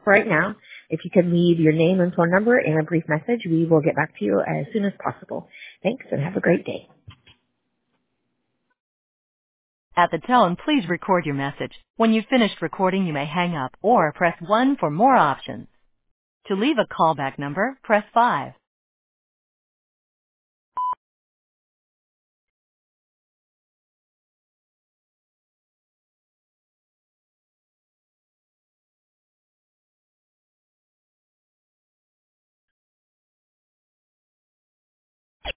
right now. If you could leave your name and phone number and a brief message, we will get back to you as soon as possible. Thanks, and have a great day. At the tone, please record your message. When you've finished recording, you may hang up or press 1 for more options. To leave a callback number, press 5.